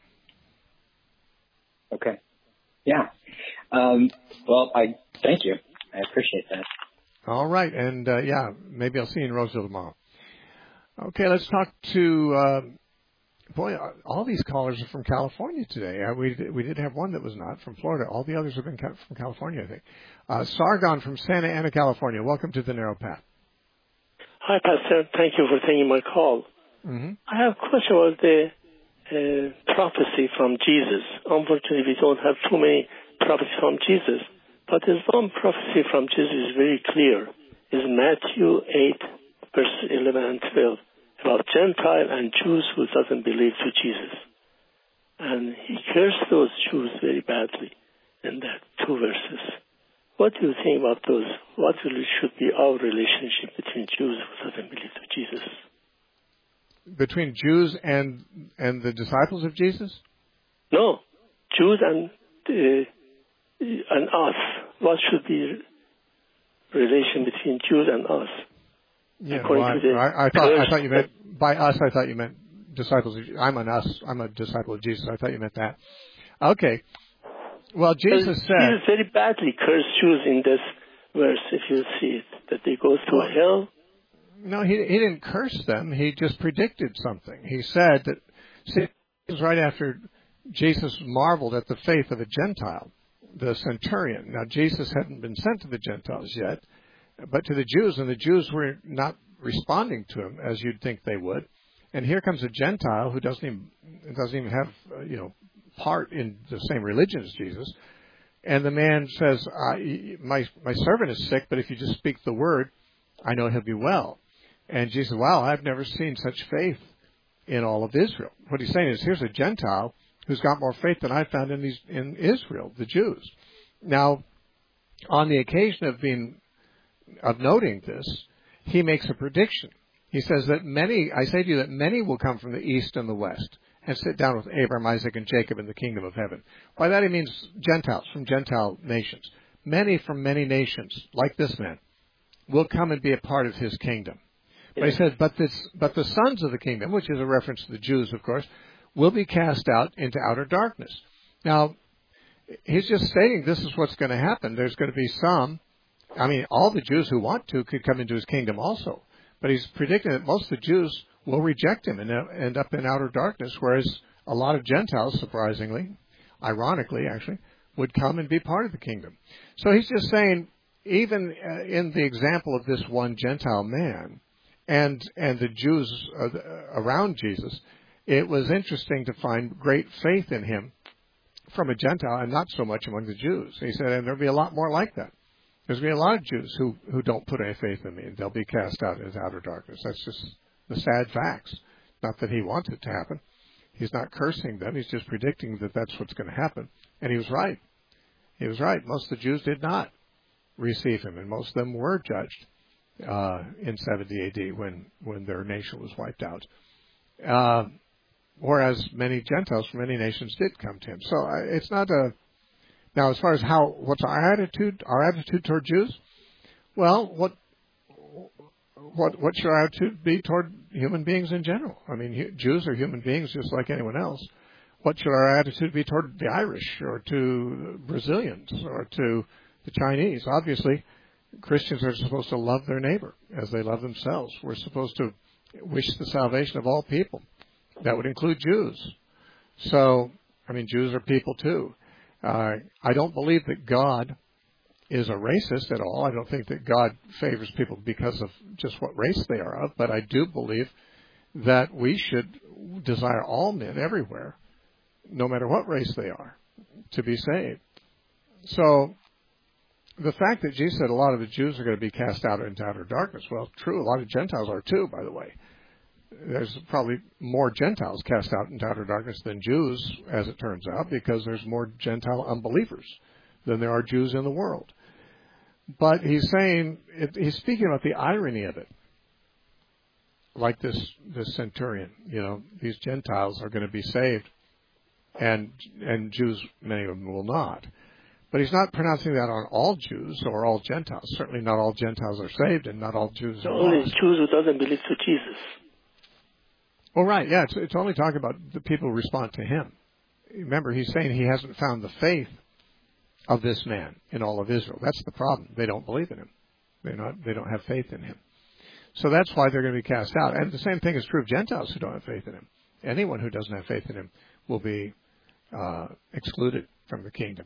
Okay. Yeah. Um, well, I thank you. I appreciate that. All right. And, uh, yeah, maybe I'll see you in Roseville tomorrow. Okay, let's talk to, uh, boy, all these callers are from California today. Uh, we, we did have one that was not from Florida. All the others have been from California, I think. Uh, Sargon from Santa Ana, California. Welcome to the Narrow Path. Hi, Pastor. Thank you for taking my call. Mm-hmm. I have a question about the uh, prophecy from Jesus. Unfortunately, we don't have too many prophecies from Jesus, but there's one prophecy from Jesus is very clear. It's Matthew eight, verse eleven and twelve, about Gentile and Jews who doesn't believe to Jesus. And he cursed those Jews very badly in that two verses. What do you think about those? What really should be our relationship between Jews who doesn't believe to Jesus? Between Jews and and the disciples of Jesus? No, Jews and uh, and us. What should be relation between Jews and us? Yeah, well, I, I, I thought I thought you meant by us. I thought you meant disciples of Jesus. I'm an us. I'm a disciple of Jesus. I thought you meant that. Okay. Well, Jesus said Jesus very badly cursed Jews in this verse. If you see it, that they go to hell. No, he he didn't curse them. He just predicted something. He said that, see, it was right after Jesus marveled at the faith of a Gentile, the centurion. Now, Jesus hadn't been sent to the Gentiles yet, but to the Jews, and the Jews were not responding to him as you'd think they would. And here comes a Gentile who doesn't even doesn't even have uh, you know part in the same religion as Jesus. And the man says, I, "My my servant is sick, but if you just speak the word, I know he'll be well." And Jesus said, wow, I've never seen such faith in all of Israel. What he's saying is, here's a Gentile who's got more faith than I found in these in Israel, the Jews. Now, on the occasion of being of noting this, he makes a prediction. He says that many, I say to you that many will come from the east and the west and sit down with Abraham, Isaac, and Jacob in the kingdom of heaven. By that he means Gentiles from Gentile nations. Many from many nations, like this man, will come and be a part of his kingdom. But he says, but, this, but the sons of the kingdom, which is a reference to the Jews, of course, will be cast out into outer darkness. Now, he's just stating this is what's going to happen. There's going to be some, I mean, all the Jews who want to could come into his kingdom also. But he's predicting that most of the Jews will reject him and end up in outer darkness, whereas a lot of Gentiles, surprisingly, ironically actually, would come and be part of the kingdom. So he's just saying, even uh, in the example of this one Gentile man and and the Jews uh, around Jesus, it was interesting to find great faith in him from a Gentile and not so much among the Jews. He said, and there'll be a lot more like that. There's going to be a lot of Jews who, who don't put any faith in me, and they'll be cast out into outer darkness. That's just the sad facts. Not that he wants it to happen. He's not cursing them. He's just predicting that that's what's going to happen. And he was right. He was right. Most of the Jews did not receive him, and most of them were judged uh, in seventy A D when, when their nation was wiped out. Uh, whereas many Gentiles from many nations did come to him. So uh, it's not a... Now, as far as how, what's our attitude, our attitude toward Jews? Well, what, what, what should our attitude be toward human beings in general? I mean, Jews are human beings just like anyone else. What should our attitude be toward the Irish or to Brazilians or to the Chinese? Obviously, Christians are supposed to love their neighbor as they love themselves. We're supposed to wish the salvation of all people. That would include Jews. So, I mean, Jews are people too. Uh, I don't believe that God is a racist at all. I don't think that God favors people because of just what race they are of, but I do believe that we should desire all men everywhere, no matter what race they are, to be saved. So the fact that Jesus said a lot of the Jews are going to be cast out into outer darkness, well, true, a lot of Gentiles are too, by the way. There's probably more Gentiles cast out into outer darkness than Jews, as it turns out, because there's more Gentile unbelievers than there are Jews in the world. But he's saying, it, he's speaking about the irony of it. Like this, this centurion, you know, these Gentiles are going to be saved, and and Jews, many of them will not. But he's not pronouncing that on all Jews or all Gentiles. Certainly not all Gentiles are saved, and not all Jews are only lost. Jews who doesn't believe to Jesus. Well, right, yeah, it's, it's only talking about the people who respond to him. Remember, he's saying he hasn't found the faith of this man in all of Israel. That's the problem. They don't believe in him. They're not, they don't have faith in him. So that's why they're going to be cast out. And the same thing is true of Gentiles who don't have faith in him. Anyone who doesn't have faith in him will be uh, excluded from the kingdom.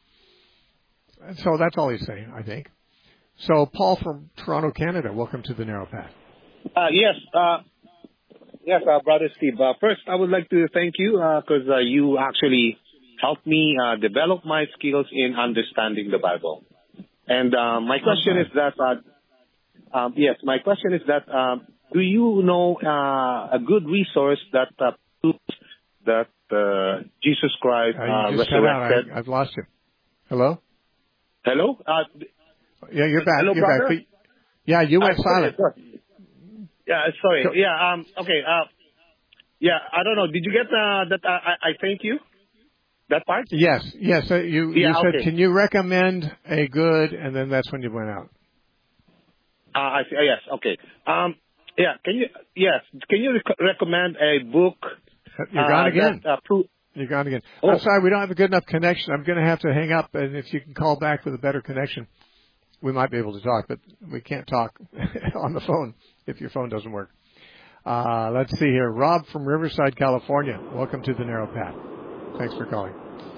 And so that's all he's saying, I think. So, Paul from Toronto, Canada, welcome to the Narrow Path. Uh, yes, uh, yes, uh, Brother Steve. Uh, first, I would like to thank you because uh, uh, you actually helped me uh, develop my skills in understanding the Bible. And uh, my question is that, uh, um, yes, my question is that, um, do you know uh, a good resource that uh, proves that uh, Jesus Christ uh, uh, you just resurrected? Cut out. I, I've lost you. Hello? Hello? Uh, yeah, you're back. hello, you're brother? back. Yeah, you went uh, silent. Sorry. Yeah, sorry. Yeah, um, okay. Uh, yeah, I don't know. Did you get uh, that? Uh, I, I thank you. That part? Yes, yes. Uh, you yeah, you said, okay. Can you recommend a good, and then that's when you went out. Uh, I see. Uh, yes, okay. Um, yeah, can you? Yes, can you rec- recommend a book? You're gone uh, again. That, uh, pro- You're gone again. Oh. I'm sorry, we don't have a good enough connection. I'm going to have to hang up, and if you can call back with a better connection, we might be able to talk, but we can't talk on the phone if your phone doesn't work. Uh, let's see here. Rob from Riverside, California. Welcome to the Narrow Path. Thanks for calling.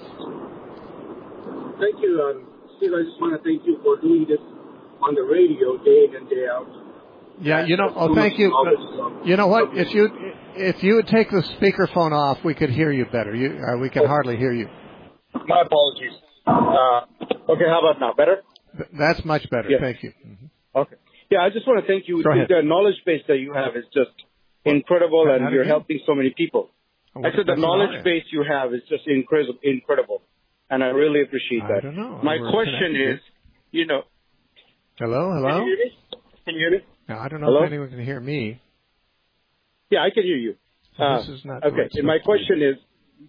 Thank you, um, Steve. I just want to thank you for doing this on the radio day in and day out. Yeah, you know. Oh, thank you. You know what? If you if you would take the speakerphone off, we could hear you better. You, uh, we can oh. hardly hear you. My apologies. Uh, okay, how about now? Better? That's much better. Yes. Thank you. Mm-hmm. Okay. Yeah, I just want to thank you. Go ahead. The knowledge base that you have is just incredible, How and you're again? helping so many people. Oh, I said the knowledge base you have is just incredible, incredible, and I really appreciate I that. don't know. My We're question is, you know. Hello, hello? Can you hear me? Can you hear me? Now, I don't know Hello? if anyone can hear me. Yeah, I can hear you. Uh, this is not okay, and my question is...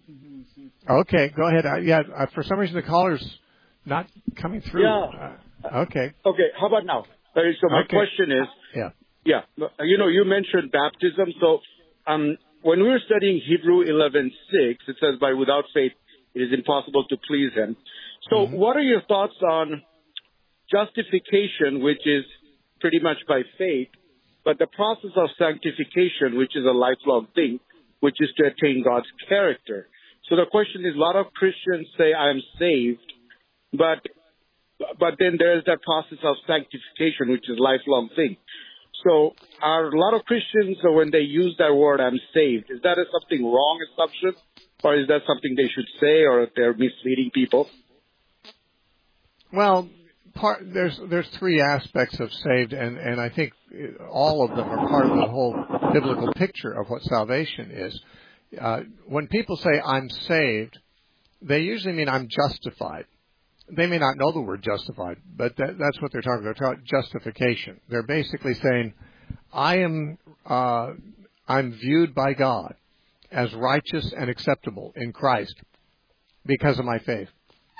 Okay, go ahead. Uh, yeah, uh, for some reason the caller's not coming through. Yeah. Uh, okay. Okay, how about now? Uh, so my okay. question is... Yeah. Yeah, you know, you mentioned baptism. So um, when we were studying Hebrew eleven six, it says, by without faith, it is impossible to please him. So mm-hmm. what are your thoughts on justification, which is pretty much by faith, but the process of sanctification, which is a lifelong thing, which is to attain God's character? So the question is, a lot of Christians say, I am saved, but but then there's that process of sanctification, which is a lifelong thing. So are a lot of Christians, so when they use that word, I'm saved, is that a something wrong assumption? Or is that something they should say, or if they're misleading people? Well, part, there's there's three aspects of saved, and, and I think all of them are part of the whole biblical picture of what salvation is. Uh, when people say, I'm saved, they usually mean I'm justified. They may not know the word justified, but that, that's what they're talking about. They're talking justification. They're basically saying, I am, uh, I'm viewed by God as righteous and acceptable in Christ because of my faith.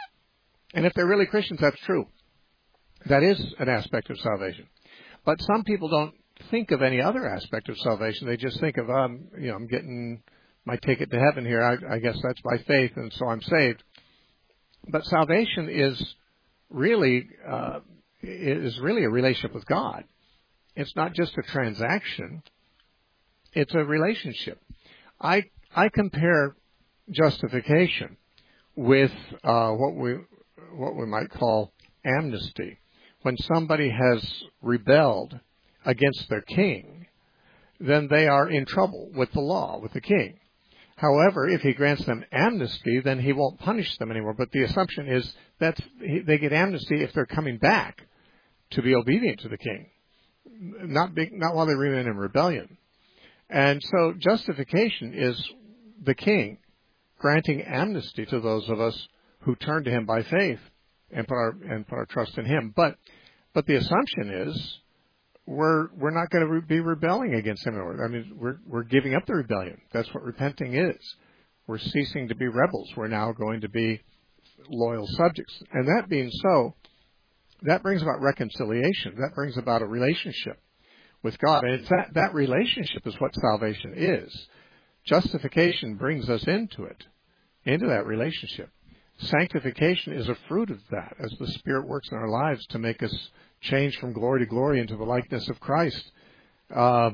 And if they're really Christians, that's true. That is an aspect of salvation. But some people don't think of any other aspect of salvation. They just think of, um, you know, I'm getting my ticket to heaven here. I, I guess that's by faith, and so I'm saved. But salvation is really uh, is really a relationship with God. It's not just a transaction; it's a relationship. I I compare justification with uh, what we what we might call amnesty. When somebody has rebelled against their king, then they are in trouble with the law, with the king. However, if he grants them amnesty, then he won't punish them anymore. But the assumption is that they get amnesty if they're coming back to be obedient to the king, not be, not while they remain in rebellion. And so justification is the king granting amnesty to those of us who turn to him by faith and put our and put our trust in him. But but the assumption is we're we're not going to re- be rebelling against him anymore. I mean, we're we're giving up the rebellion. That's what repenting is. We're ceasing to be rebels. We're now going to be loyal subjects. And that being so, that brings about reconciliation. That brings about a relationship with God. And it's that, that relationship is what salvation is. Justification brings us into it, into that relationship. Sanctification is a fruit of that as the Spirit works in our lives to make us change from glory to glory into the likeness of Christ. Uh,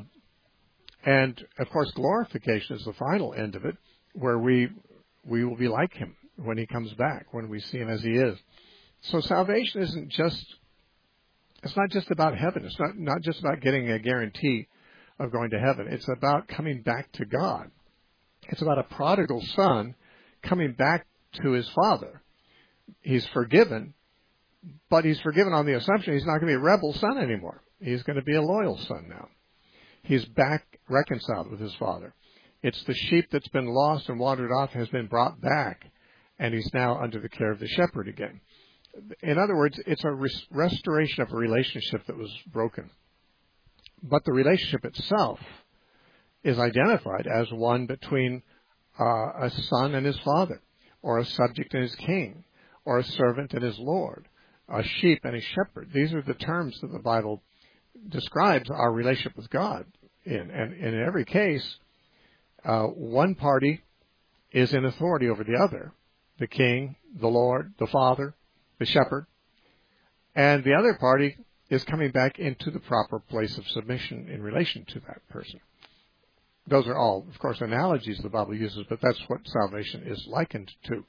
and, of course, glorification is the final end of it, where we we will be like him when he comes back, when we see him as he is. So salvation isn't just, it's not just about heaven. It's not, not just about getting a guarantee of going to heaven. It's about coming back to God. It's about a prodigal son coming back to his father. He's forgiven, but he's forgiven on the assumption he's not going to be a rebel son anymore. He's going to be a loyal son now. He's back reconciled with his father. It's the sheep that's been lost and wandered off has been brought back, and he's now under the care of the shepherd again. In other words, it's a res- restoration of a relationship that was broken. But the relationship itself is identified as one between uh, a son and his father, or a subject and his king, or a servant and his lord, a sheep and a shepherd. These are the terms that the Bible describes our relationship with God in. And in every case, uh, one party is in authority over the other, the king, the Lord, the Father, the shepherd, and the other party is coming back into the proper place of submission in relation to that person. Those are all, of course, analogies the Bible uses, but that's what salvation is likened to.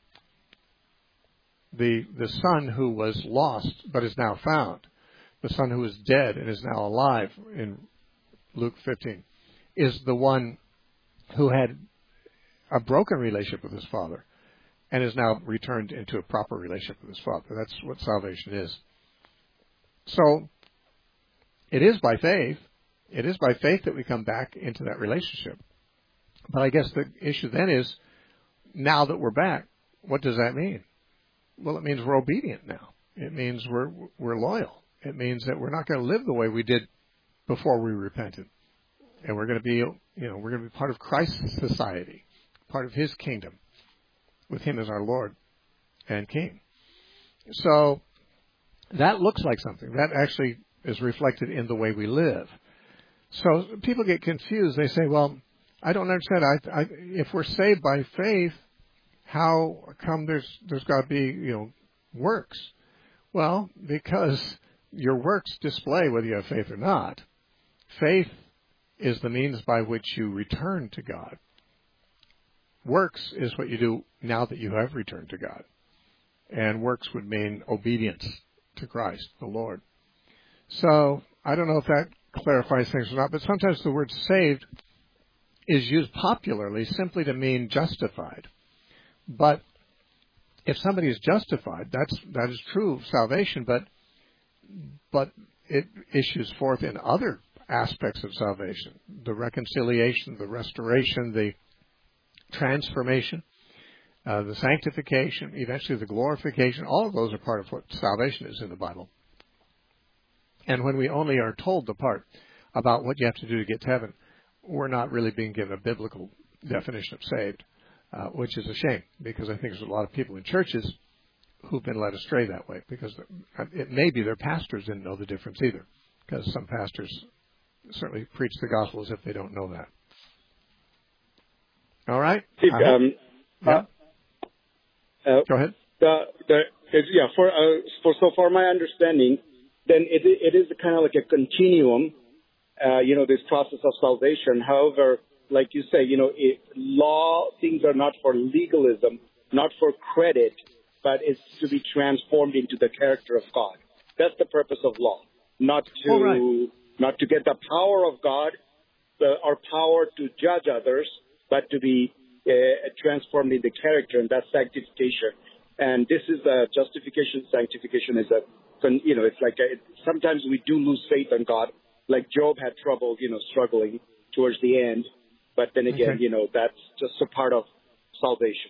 The the son who was lost but is now found, the son who was dead and is now alive in Luke fifteen, is the one who had a broken relationship with his father and is now returned into a proper relationship with his father. That's what salvation is. So it is by faith. It is by faith that we come back into that relationship. But I guess the issue then is, now that we're back, what does that mean? Well, it means we're obedient now. It means we're we're loyal. It means that we're not going to live the way we did before we repented. And we're going to be, you know, we're going to be part of Christ's society, part of His kingdom, with Him as our Lord and King. So that looks like something. That actually is reflected in the way we live. So people get confused. They say, well, I don't understand. I, I, if we're saved by faith, how come there's there's got to be, you know, works? Well, because your works display whether you have faith or not. Faith is the means by which you return to God. Works is what you do now that you have returned to God. And works would mean obedience to Christ, the Lord. So, I don't know if that clarifies things or not, but sometimes the word saved is used popularly simply to mean justified. But if somebody is justified, that's that is true of salvation, but but it issues forth in other aspects of salvation. The reconciliation, the restoration, the transformation, uh, the sanctification, eventually the glorification. All of those are part of what salvation is in the Bible. And when we only are told the part about what you have to do to get to heaven, we're not really being given a biblical definition of saved, uh, which is a shame, because I think there's a lot of people in churches who've been led astray that way, because it may be their pastors didn't know the difference either, because some pastors certainly preach the gospel as if they don't know that. All right? Steve, um, yeah. Uh, Go ahead. The, the, yeah, for, uh, for, so for my understanding, then it, it is kind of like a continuum, uh, you know, this process of salvation. However, like you say, you know, it, law things are not for legalism, not for credit, but it's to be transformed into the character of God. That's the purpose of law, not to oh, right. not to get the power of God, the, our power to judge others, but to be uh, transformed in the character, and that's sanctification. And this is a justification. Sanctification is a, you know, it's like a, sometimes we do lose faith in God. Like Job had trouble, you know, struggling towards the end. But then again, okay. you know, that's just a part of salvation.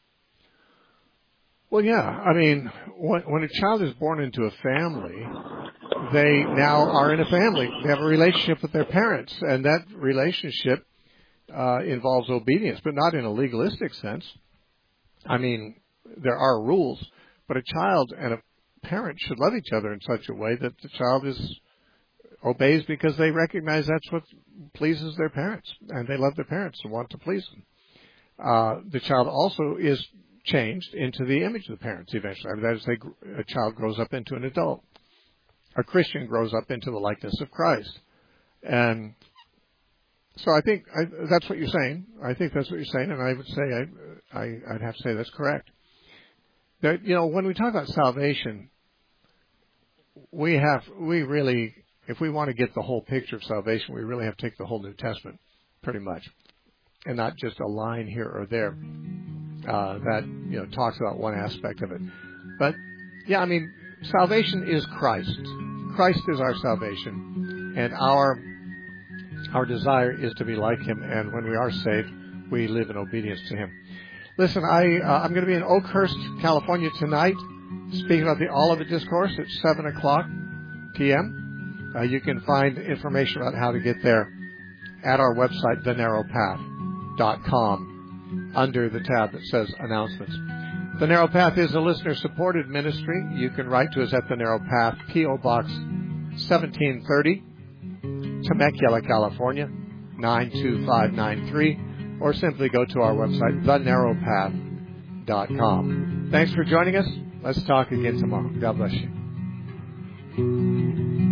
Well, yeah. I mean, when, when a child is born into a family, they now are in a family. They have a relationship with their parents, and that relationship uh, involves obedience, but not in a legalistic sense. I mean, there are rules, but a child and a parent should love each other in such a way that the child is obeys because they recognize that's what pleases their parents, and they love their parents and want to please them. Uh, the child also is changed into the image of the parents eventually. I mean, that is, they, a child grows up into an adult. A Christian grows up into the likeness of Christ. And so I think I, that's what you're saying. I think that's what you're saying, and I would say I, I, I'd have to say that's correct. That, you know, when we talk about salvation, we have, we really, if we want to get the whole picture of salvation, we really have to take the whole New Testament, pretty much, and not just a line here or there uh, that, you know, talks about one aspect of it. But, yeah, I mean, salvation is Christ. Christ is our salvation, and our our desire is to be like Him, and when we are saved, we live in obedience to Him. Listen, I, uh, I'm going to be in Oakhurst, California tonight, speaking about the Olivet Discourse at seven o'clock p.m. Uh, you can find information about how to get there at our website, the narrow path dot com, under the tab that says Announcements. The Narrow Path is a listener-supported ministry. You can write to us at The Narrow Path, P O. Box seventeen thirty, Temecula, California, nine two five nine three. Or simply go to our website, the narrow path dot com. Thanks for joining us. Let's talk again tomorrow. God bless you.